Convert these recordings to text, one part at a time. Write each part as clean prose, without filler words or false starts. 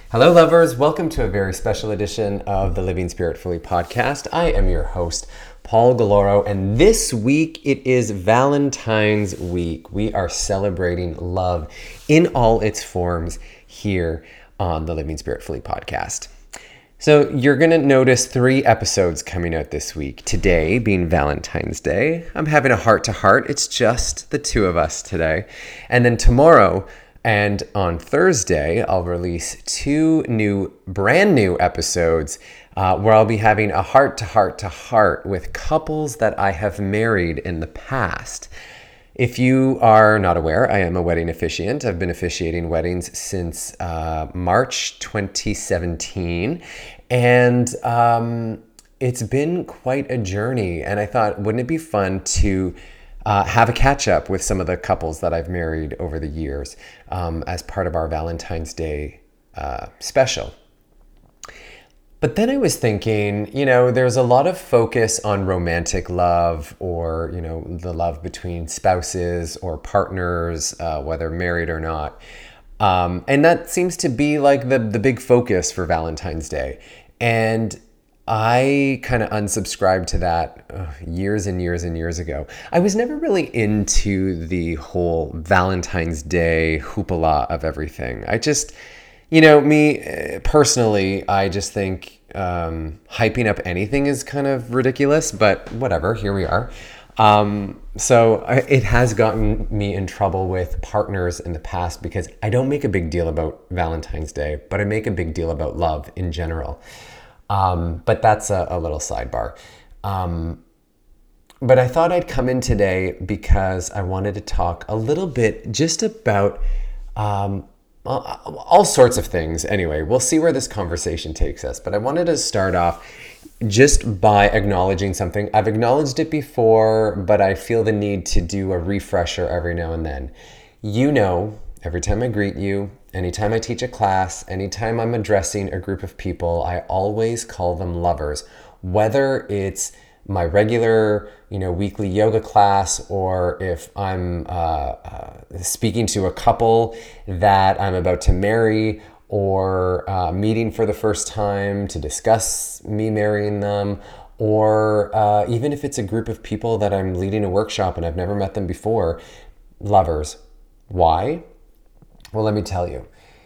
Hello, lovers. Welcome to a very special edition of the Living Spiritfully podcast. I am your host, Paul Galoro, and this week it is Valentine's Week. We are celebrating love in all its forms here on the Living Spiritfully podcast. So you're going to notice 3 episodes coming out this week. Today being Valentine's Day. I'm having a heart-to-heart. It's just the 2 of us today. And then tomorrow and on Thursday, I'll release 2 brand new episodes where I'll be having a heart-to-heart with couples that I have married in the past. If you are not aware, I am a wedding officiant. I've been officiating weddings since March 2017, and it's been quite a journey. And I thought, wouldn't it be fun to have a catch-up with some of the couples that I've married over the years as part of our Valentine's Day special. But then I was thinking, there's a lot of focus on romantic love or, the love between spouses or partners, whether married or not. And that seems to be like the big focus for Valentine's Day. And I kind of unsubscribed to that years and years and years ago. I was never really into the whole Valentine's Day hoopla of everything. I just... me personally, I just think hyping up anything is kind of ridiculous, but whatever, here we are. It has gotten me in trouble with partners in the past because I don't make a big deal about Valentine's Day, but I make a big deal about love in general. But that's a little sidebar. But I thought I'd come in today because I wanted to talk a little bit just about all sorts of things. Anyway, we'll see where this conversation takes us. But I wanted to start off just by acknowledging something. I've acknowledged it before, but I feel the need to do a refresher every now and then. Every time I greet you, anytime I teach a class, anytime I'm addressing a group of people, I always call them lovers. Whether it's my regular, weekly yoga class, or if I'm speaking to a couple that I'm about to marry, or meeting for the first time to discuss me marrying them, or even if it's a group of people that I'm leading a workshop and I've never met them before, lovers. Why? Well, let me tell you.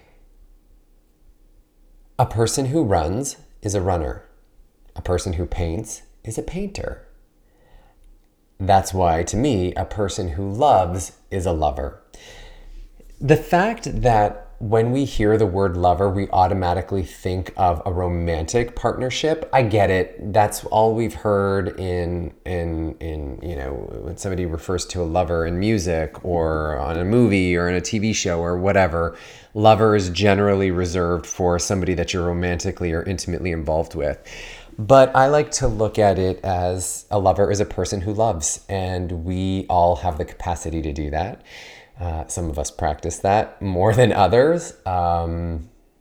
A person who runs is a runner. A person who paints is a painter. That's why, to me, a person who loves is a lover. The fact that when we hear the word lover, we automatically think of a romantic partnership, I get it. That's all we've heard in when somebody refers to a lover in music or on a movie or in a TV show or whatever. Lover is generally reserved for somebody that you're romantically or intimately involved with. But I like to look at it as a lover is a person who loves, and we all have the capacity to do that. Some of us practice that more than others. That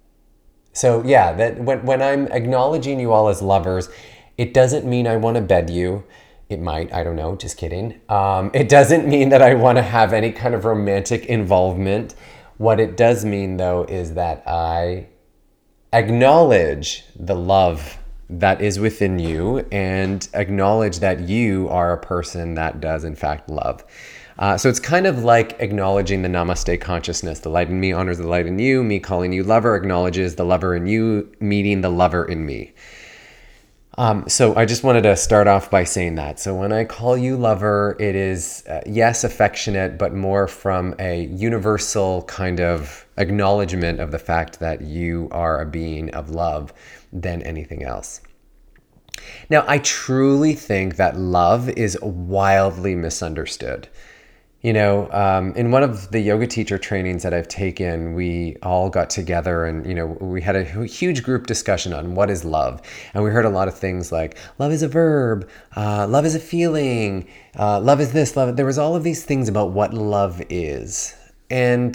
when I'm acknowledging you all as lovers, it doesn't mean I want to bed you. It might, I don't know, just kidding. It doesn't mean that I want to have any kind of romantic involvement. What it does mean, though, is that I acknowledge the love that is within you and acknowledge that you are a person that does, in fact, love. So it's kind of like acknowledging the Namaste consciousness. The light in me honors the light in you. Me calling you lover acknowledges the lover in you meeting the lover in me. So I just wanted to start off by saying that. So when I call you lover, it is, yes, affectionate, but more from a universal kind of acknowledgement of the fact that you are a being of love than anything else. Now, I truly think that love is wildly misunderstood. In one of the yoga teacher trainings that I've taken, we all got together and, we had a huge group discussion on what is love. And we heard a lot of things like love is a verb, love is a feeling, love is this, love. There was all of these things about what love is. And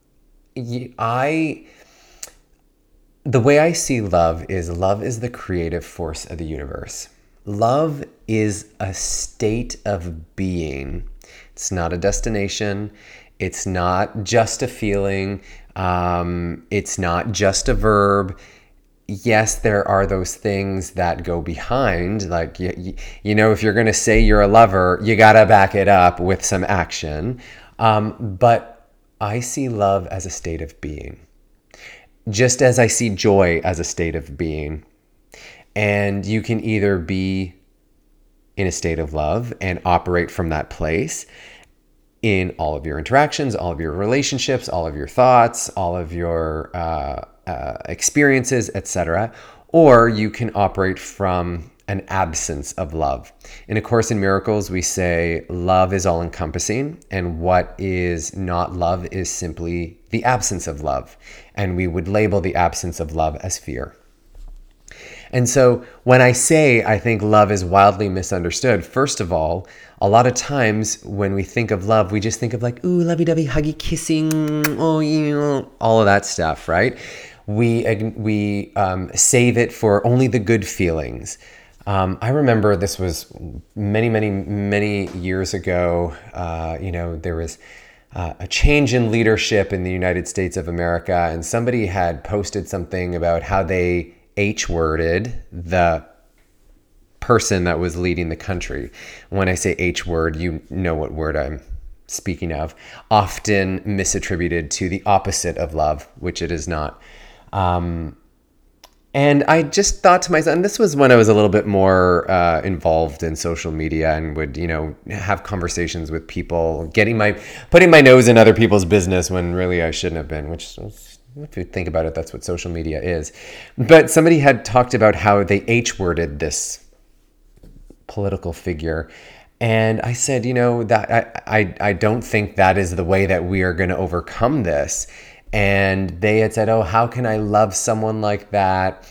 the way I see love is the creative force of the universe. Love is a state of being. It's not a destination. It's not just a feeling. It's not just a verb. Yes, there are those things that go behind, like, if you're going to say you're a lover, you got to back it up with some action. But I see love as a state of being, just as I see joy as a state of being. And you can either be in a state of love and operate from that place in all of your interactions, all of your relationships, all of your thoughts, all of your experiences, etc. Or you can operate from an absence of love. In A Course in Miracles, we say love is all encompassing, and what is not love is simply the absence of love. And we would label the absence of love as fear. And so when I say I think love is wildly misunderstood, first of all, a lot of times when we think of love, we just think of like, ooh, lovey-dovey, huggy, kissing, oh, all of that stuff, right? We save it for only the good feelings. I remember this was many, many, many years ago. There was a change in leadership in the United States of America, and somebody had posted something about how they H-worded the person that was leading the country. When I say H-word, you know what word I'm speaking of. Often misattributed to the opposite of love, which it is not. And I just thought to myself, and this was when I was a little bit more involved in social media and would, have conversations with people, putting my nose in other people's business when really I shouldn't have been, which was, if you think about it, that's what social media is. But somebody had talked about how they H-worded this political figure. And I said, that I don't think that is the way that we are going to overcome this. And they had said, oh, how can I love someone like that?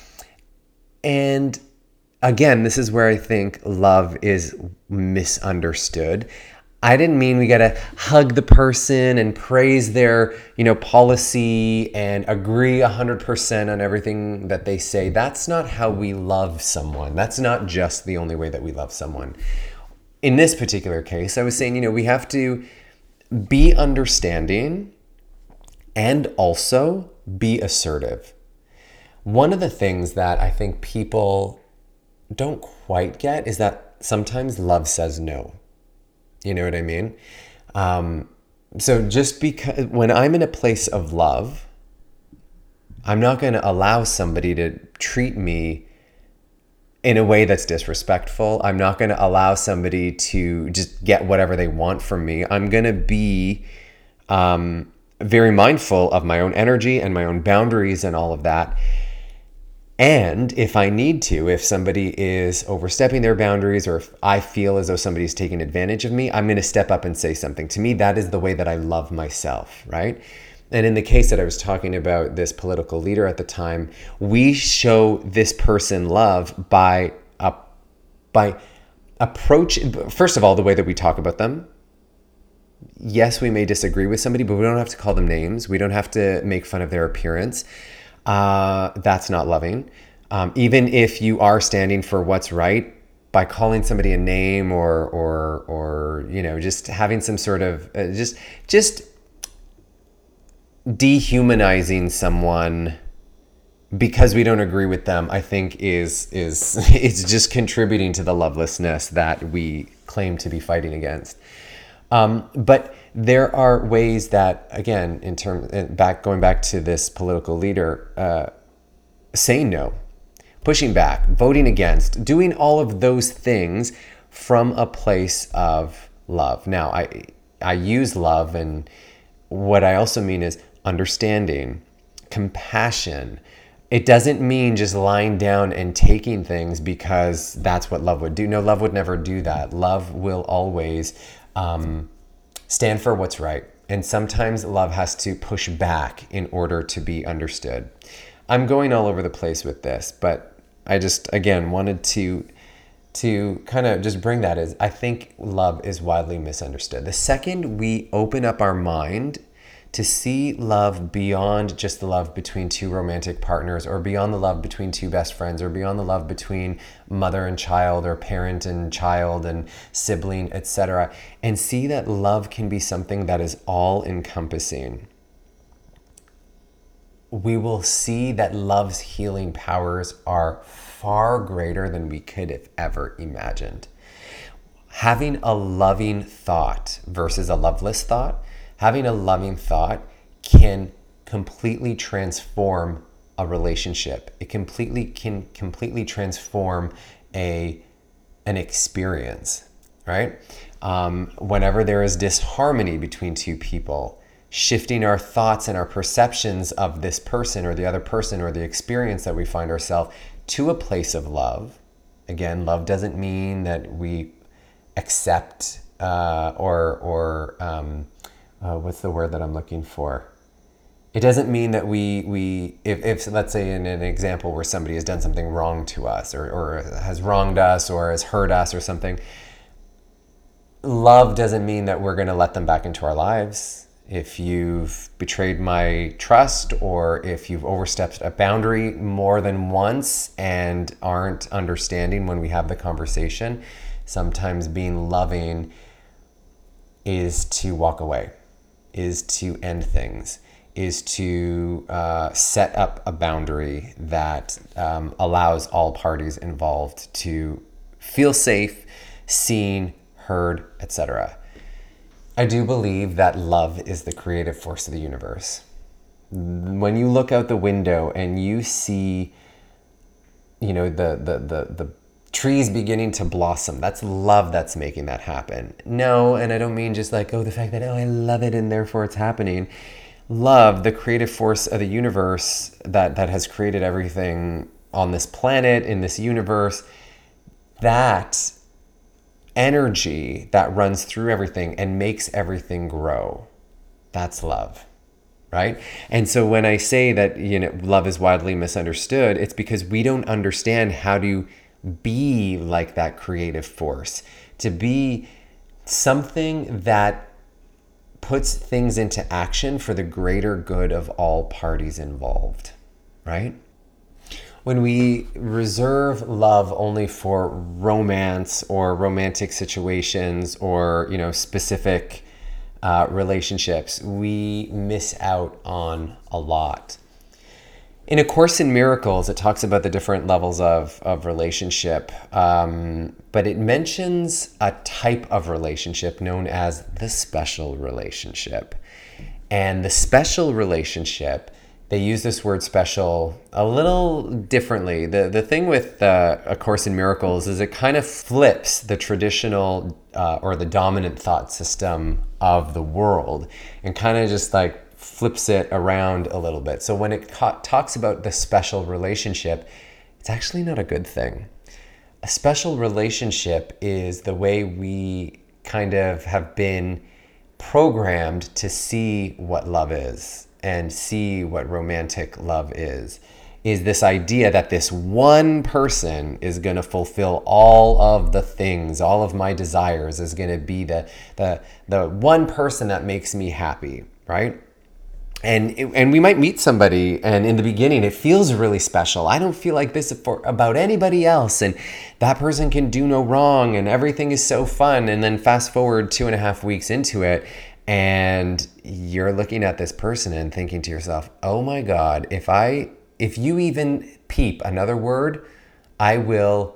And again, this is where I think love is misunderstood. I didn't mean we got to hug the person and praise their, policy and agree 100% on everything that they say. That's not how we love someone. That's not just the only way that we love someone. In this particular case, I was saying, we have to be understanding and also be assertive. One of the things that I think people don't quite get is that sometimes love says no. You know what I mean? So just because when I'm in a place of love, I'm not going to allow somebody to treat me in a way that's disrespectful. I'm not going to allow somebody to just get whatever they want from me. I'm going to be very mindful of my own energy and my own boundaries and all of that. And if I need to, if somebody is overstepping their boundaries, or if I feel as though somebody's taking advantage of me, I'm going to step up and say something. To me, that is the way that I love myself, right? And in the case that I was talking about, this political leader at the time, we show this person love by approach. First of all, the way that we talk about them. Yes, we may disagree with somebody, but we don't have to call them names. We don't have to make fun of their appearance. That's not loving. Even if you are standing for what's right, by calling somebody a name or just having some sort of just dehumanizing someone because we don't agree with them, I think is it's just contributing to the lovelessness that we claim to be fighting against. But there are ways that, again, going back to this political leader, saying no, pushing back, voting against, doing all of those things from a place of love. Now, I use love, and what I also mean is understanding, compassion. It doesn't mean just lying down and taking things because that's what love would do. No, love would never do that. Love will always stand for what's right. And sometimes love has to push back in order to be understood. I'm going all over the place with this, but I just, again, wanted to kind of just bring that as I think love is widely misunderstood. The second we open up our mind to see love beyond just the love between two romantic partners, or beyond the love between two best friends, or beyond the love between mother and child, or parent and child and sibling, etc. And see that love can be something that is all encompassing. We will see that love's healing powers are far greater than we could have ever imagined. Having a loving thought versus a loveless thought, having a loving thought can completely transform a relationship. It can completely transform an experience, right? Whenever there is disharmony between two people, shifting our thoughts and our perceptions of this person or the other person or the experience that we find ourselves to a place of love. Again, love doesn't mean that we accept what's the word that I'm looking for? It doesn't mean that if let's say in an example where somebody has done something wrong to us or has wronged us or has hurt us or something, love doesn't mean that we're going to let them back into our lives. If you've betrayed my trust, or if you've overstepped a boundary more than once and aren't understanding when we have the conversation, sometimes being loving is to walk away, is to end things, is to set up a boundary that allows all parties involved to feel safe, seen, heard, etc. I do believe that love is the creative force of the universe. When you look out the window and you see, the trees beginning to blossom, that's love that's making that happen. No, and I don't mean just like, the fact that, I love it and therefore it's happening. Love, the creative force of the universe that has created everything on this planet, in this universe, that energy that runs through everything and makes everything grow. That's love, right? And so when I say that, love is widely misunderstood, it's because we don't understand how to be like that creative force, to be something that puts things into action for the greater good of all parties involved, right? When we reserve love only for romance or romantic situations or, specific relationships, we miss out on a lot. In A Course in Miracles, it talks about the different levels of relationship, but it mentions a type of relationship known as the special relationship. And the special relationship, they use this word special a little differently. The thing with A Course in Miracles is it kind of flips the traditional or the dominant thought system of the world and kind of just like flips it around a little bit. So when it talks about the special relationship, it's actually not a good thing. A special relationship is the way we kind of have been programmed to see what love is and see what romantic love is this idea that this one person is going to fulfill all of the things, all of my desires, is going to be the one person that makes me happy, right? And we might meet somebody and in the beginning it feels really special. I don't feel like this about anybody else, and that person can do no wrong and everything is so fun. And then fast forward 2.5 weeks into it and you're looking at this person and thinking to yourself, oh my God, if you even peep another word, I will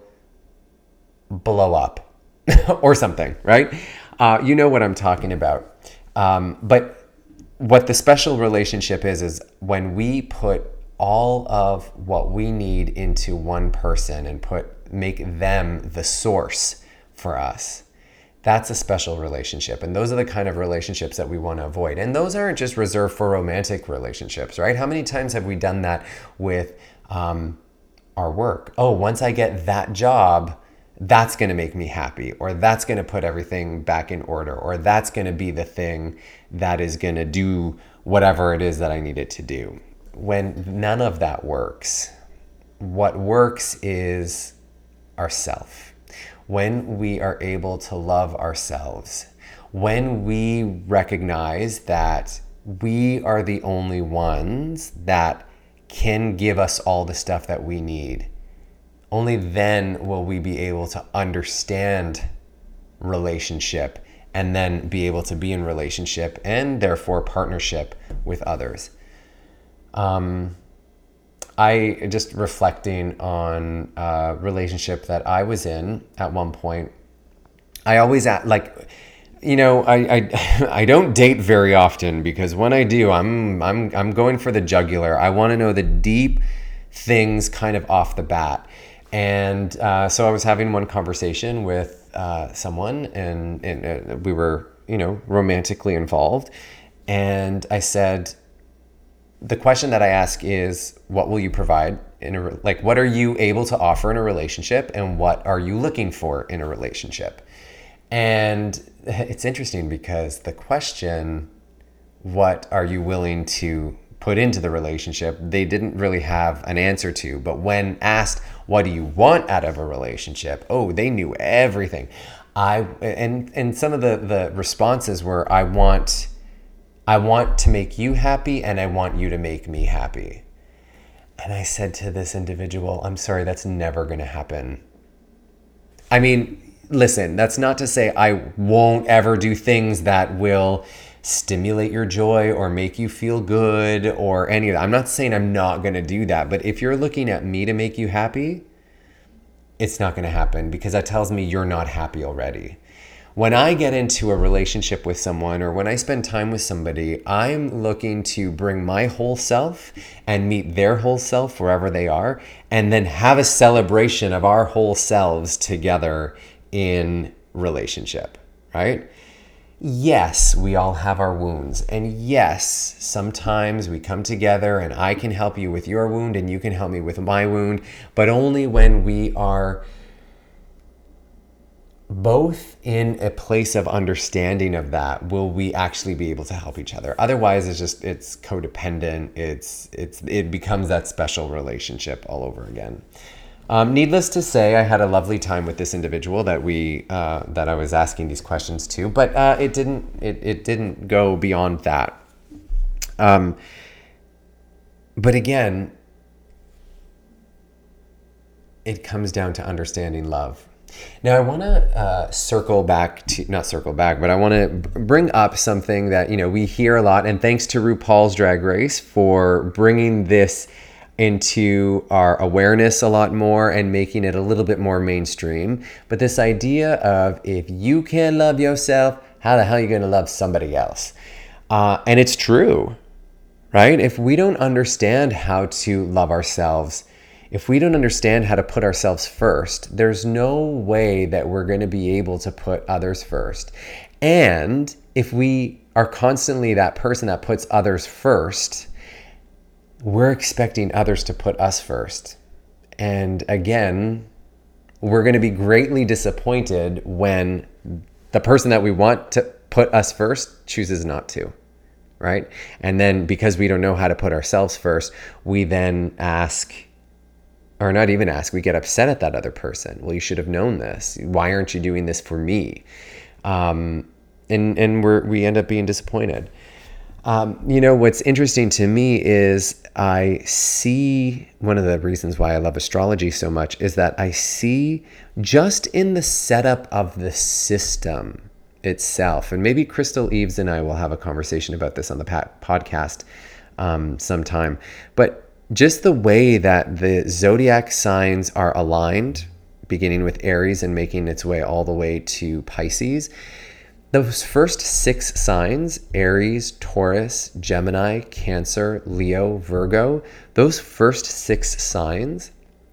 blow up or something, right? You know what I'm talking about. But what the special relationship is when we put all of what we need into one person and make them the source for us. That's a special relationship. And those are the kind of relationships that we want to avoid. And those aren't just reserved for romantic relationships, right? How many times have we done that with our work? Oh, once I get that job, that's going to make me happy, or that's going to put everything back in order, or that's going to be the thing that is going to do whatever it is that I need it to do. When none of that works, what works is ourself. When we are able to love ourselves, when we recognize that we are the only ones that can give us all the stuff that we need. Only then will we be able to understand relationship and then be able to be in relationship and therefore partnership with others. I just reflecting on a relationship that I was in at one point. I always I don't date very often because when I do, I'm going for the jugular. I want to know the deep things kind of off the bat. And so I was having one conversation with someone, and we were, romantically involved. And I said, the question that I ask is, what will you provide what are you able to offer in a relationship, and what are you looking for in a relationship? And it's interesting because the question, what are you willing to put into the relationship, they didn't really have an answer to. But when asked, what do you want out of a relationship? Oh, they knew everything. And some of the responses were, I want to make you happy, and I want you to make me happy. And I said to this individual, I'm sorry, that's never going to happen. I mean, listen, that's not to say I won't ever do things that will stimulate your joy or make you feel good or any of that. I'm not saying I'm not going to do that. But if you're looking at me to make you happy, it's not going to happen, because that tells me you're not happy already. When I get into a relationship with someone, or when I spend time with somebody, I'm looking to bring my whole self and meet their whole self wherever they are, and then have a celebration of our whole selves together in relationship, right? Yes, we all have our wounds. And yes, sometimes we come together and I can help you with your wound and you can help me with my wound, but only when we are both in a place of understanding of that will we actually be able to help each other. Otherwise, it's codependent. It becomes that special relationship all over again. Needless to say, I had a lovely time with this individual that I was asking these questions to, but it didn't go beyond that. But again, it comes down to understanding love. Now, I want to but I want to bring up something that, we hear a lot, and thanks to RuPaul's Drag Race for bringing this into our awareness a lot more and making it a little bit more mainstream. But this idea of, if you can't love yourself, how the hell are you going to love somebody else? And it's true, right? If we don't understand how to love ourselves, if we don't understand how to put ourselves first, there's no way that we're going to be able to put others first. And if we are constantly that person that puts others first, we're expecting others to put us first. And again, we're going to be greatly disappointed when the person that we want to put us first chooses not to, right? And then because we don't know how to put ourselves first, we then ask, or not even ask, we get upset at that other person. Well, you should have known this. Why aren't you doing this for me? And we end up being disappointed. What's interesting to me is I see, one of the reasons why I love astrology so much is that I see just in the setup of the system itself, and maybe Crystal Eves and I will have a conversation about this on the podcast sometime, but just the way that the zodiac signs are aligned, beginning with Aries and making its way all the way to Pisces. Those first 6 signs, Aries, Taurus, Gemini, Cancer, Leo, Virgo, those first 6 signs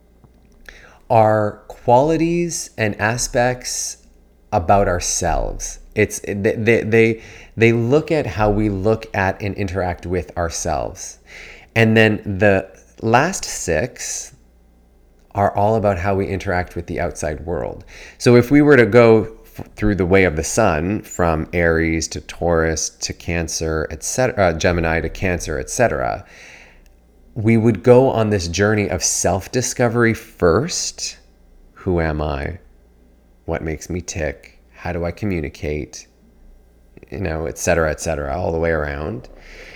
are qualities and aspects about ourselves. They look at how we look at and interact with ourselves. And then the last 6 are all about how we interact with the outside world. So if we were to go through the way of the sun, from Aries to Taurus to Cancer, etc., Gemini to Cancer, etc., we would go on this journey of self-discovery first. Who am I? What makes me tick? How do I communicate? Etc., etc., all the way around.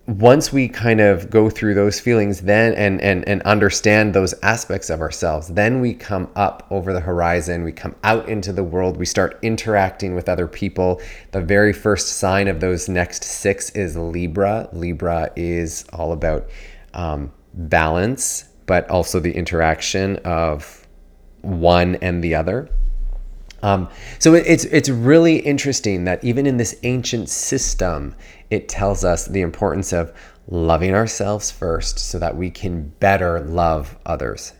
once we kind of go through those feelings then and understand those aspects of ourselves, then we come up over the horizon, we come out into the world, we start interacting with other people. The very first sign of those next 6 is Libra. Libra is all about balance, but also the interaction of one and the other. So it's really interesting that even in this ancient system, it tells us the importance of loving ourselves first so that we can better love others.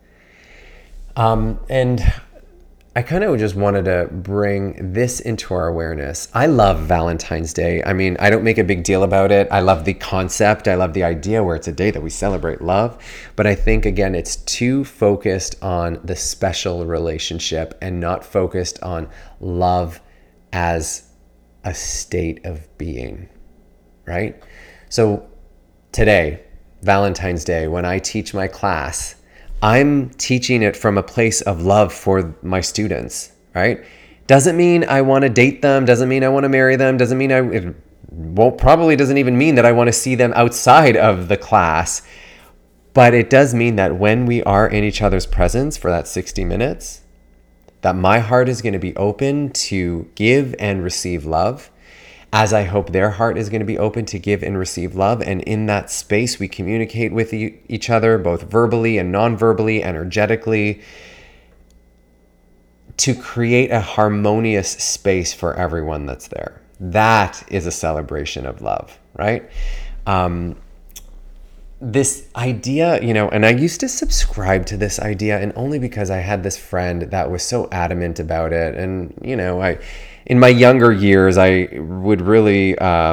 And I kind of just wanted to bring this into our awareness. I love Valentine's Day. I mean, I don't make a big deal about it. I love the concept. I love the idea where it's a day that we celebrate love. But I think, again, it's too focused on the special relationship and not focused on love as a state of being, right? So today, Valentine's Day, when I teach my class, I'm teaching it from a place of love for my students, right? Doesn't mean I want to date them, doesn't mean I want to marry them, doesn't mean probably doesn't even mean that I want to see them outside of the class. But it does mean that when we are in each other's presence for that 60 minutes, that my heart is going to be open to give and receive love, as I hope their heart is going to be open to give and receive love. And in that space, we communicate with each other, both verbally and non-verbally, energetically, to create a harmonious space for everyone that's there. That is a celebration of love, right? This idea, and I used to subscribe to this idea, and only because I had this friend that was so adamant about it. And, in my younger years, I would really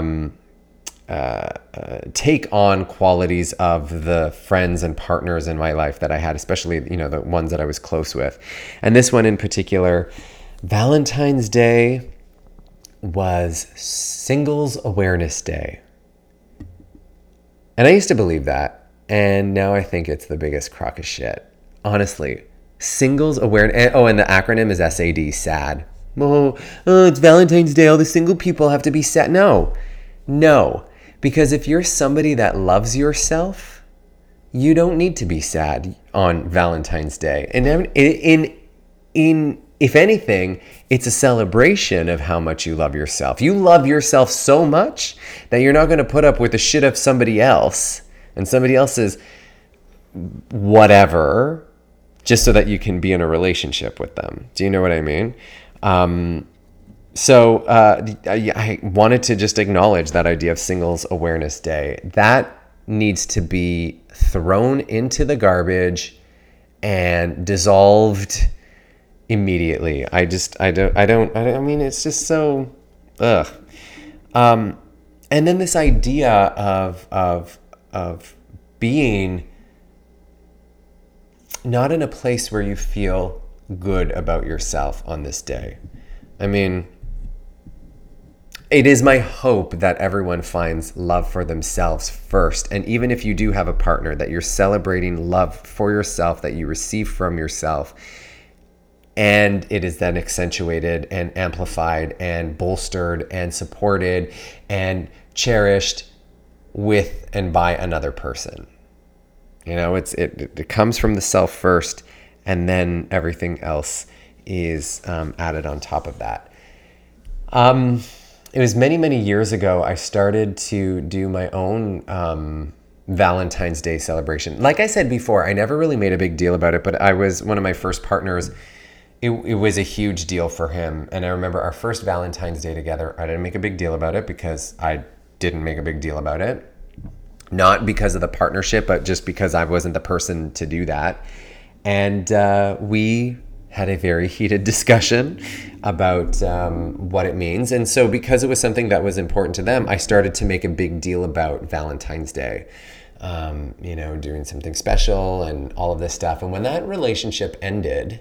take on qualities of the friends and partners in my life that I had, especially, the ones that I was close with. And this one in particular, Valentine's Day was Singles Awareness Day. And I used to believe that. And now I think it's the biggest crock of shit. Honestly, Singles Awareness. Oh, and the acronym is SAD, SAD. Oh, it's Valentine's Day. All the single people have to be sad. No. Because if you're somebody that loves yourself, you don't need to be sad on Valentine's Day. And if anything, it's a celebration of how much you love yourself. You love yourself so much that you're not going to put up with the shit of somebody else and somebody else's whatever just so that you can be in a relationship with them. Do you know what I mean? So I wanted to just acknowledge that idea of Singles Awareness Day. That needs to be thrown into the garbage and dissolved immediately. I mean, it's just so, ugh. And then this idea of being not in a place where you feel good about yourself on this day. I mean, it is my hope that everyone finds love for themselves first. And even if you do have a partner, that you're celebrating love for yourself, that you receive from yourself. And it is then accentuated and amplified and bolstered and supported and cherished with and by another person. It comes from the self first, and then everything else is added on top of that. It was many, many years ago, I started to do my own Valentine's Day celebration. Like I said before, I never really made a big deal about it, but I was one of my first partners. It was a huge deal for him. And I remember our first Valentine's Day together, I didn't make a big deal about it because I didn't make a big deal about it. Not because of the partnership, but just because I wasn't the person to do that. And we had a very heated discussion about what it means. And so because it was something that was important to them, I started to make a big deal about Valentine's Day, doing something special and all of this stuff. And when that relationship ended,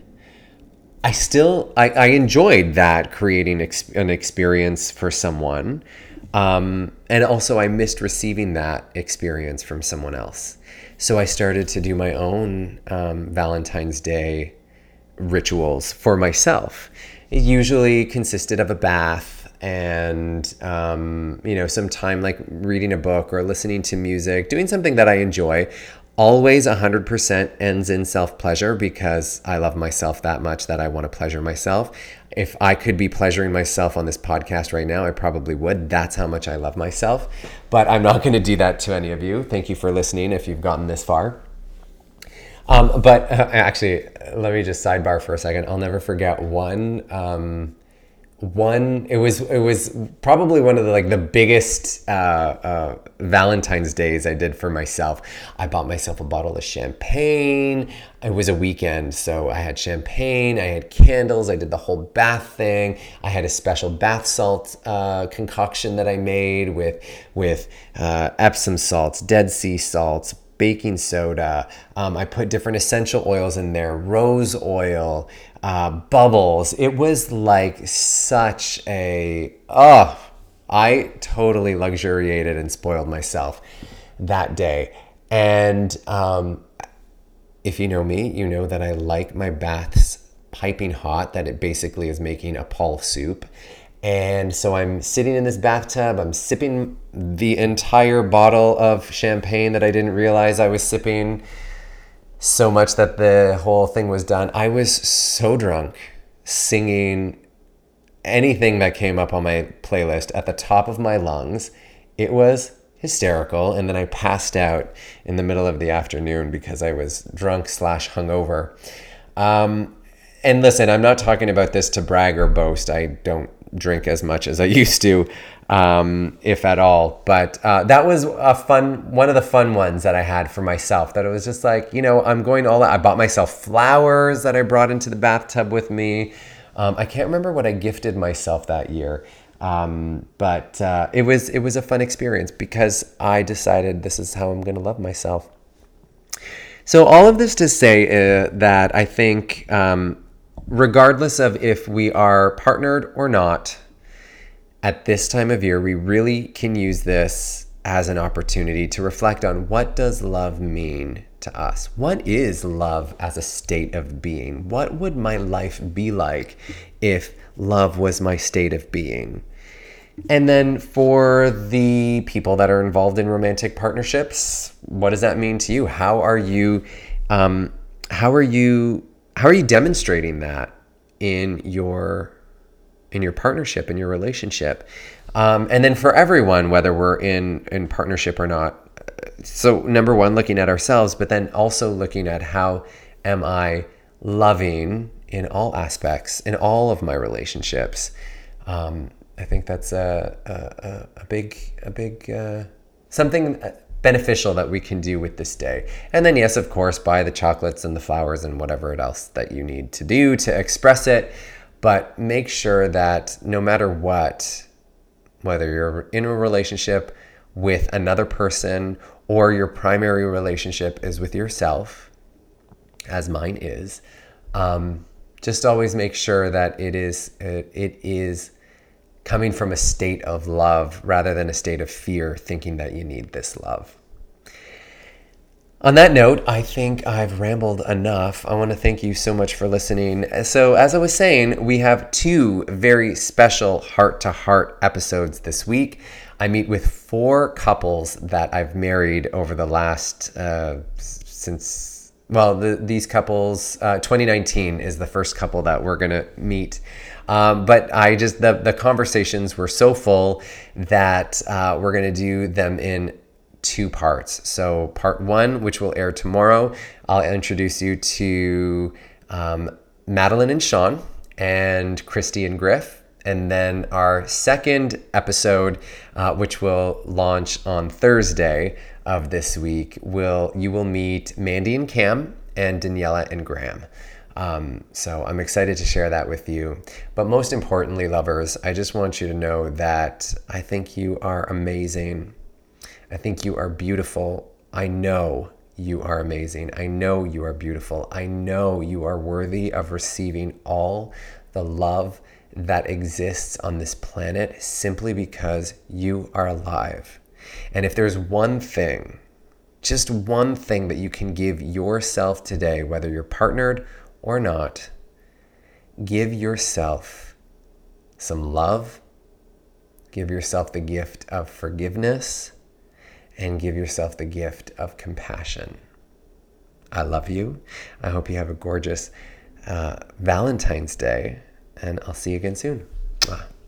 I enjoyed that, creating an experience for someone. And also I missed receiving that experience from someone else. So I started to do my own Valentine's Day rituals for myself. It usually consisted of a bath and, some time like reading a book or listening to music, doing something that I enjoy. Always 100% ends in self-pleasure because I love myself that much that I want to pleasure myself. If I could be pleasuring myself on this podcast right now, I probably would. That's how much I love myself. But I'm not going to do that to any of you. Thank you for listening if you've gotten this far. Actually, let me just sidebar for a second. I'll never forget it was probably one of the biggest Valentine's days I did for myself. I bought myself a bottle of champagne. It was a weekend, so I had champagne, I had candles, I did the whole bath thing. I had a special bath salt concoction that I made with Epsom salts, Dead Sea salts, baking soda. I put different essential oils in there, rose oil, bubbles. It was like such I totally luxuriated and spoiled myself that day. And if you know me, you know that I like my baths piping hot, that it basically is making a Paul soup. And so I'm sitting in this bathtub, I'm sipping the entire bottle of champagne that I didn't realize I was sipping, so much that the whole thing was done. I was so drunk, singing anything that came up on my playlist at the top of my lungs. It was hysterical. And then I passed out in the middle of the afternoon because I was drunk / hungover. And listen, I'm not talking about this to brag or boast. I don't drink as much as I used to, if at all. But that was one of the fun ones that I had for myself, that it was just like, I'm going all out. I bought myself flowers that I brought into the bathtub with me. I can't remember what I gifted myself that year. But it was a fun experience because I decided this is how I'm going to love myself. So all of this to say that I think, regardless of if we are partnered or not, at this time of year, we really can use this as an opportunity to reflect on, what does love mean to us? What is love as a state of being? What would my life be like if love was my state of being? And then for the people that are involved in romantic partnerships, what does that mean to you? How are you demonstrating that in your partnership, in your relationship? And then for everyone, whether we're in partnership or not. So number one, looking at ourselves, but then also looking at, how am I loving in all aspects, in all of my relationships? I think that's a big something beneficial that we can do with this day. And then, yes, of course, buy the chocolates and the flowers and whatever else that you need to do to express it. But make sure that no matter what, whether you're in a relationship with another person or your primary relationship is with yourself, as mine is, just always make sure that it is coming from a state of love rather than a state of fear, thinking that you need this love. On that note, I think I've rambled enough. I want to thank you so much for listening. So as I was saying, we have 2 very special heart-to-heart episodes this week. I meet with 4 couples that I've married over the last, these couples, 2019 is the first couple that we're going to meet. But the conversations were so full that we're going to do them in 2 parts. So part 1, which will air tomorrow, I'll introduce you to Madeline and Sean and Christy and Griff. And then our second episode, which will launch on Thursday of this week, you will meet Mandy and Cam and Daniela and Graham. So I'm excited to share that with you. But most importantly, lovers, I just want you to know that I think you are amazing. I think you are beautiful. I know you are amazing. I know you are beautiful. I know you are worthy of receiving all the love that exists on this planet simply because you are alive. And if there's one thing, just one thing that you can give yourself today, whether you're partnered or not, give yourself some love Give yourself the gift of forgiveness and give yourself the gift of compassion. I love you. I hope you have a gorgeous Valentine's Day, and I'll see you again soon. Mwah.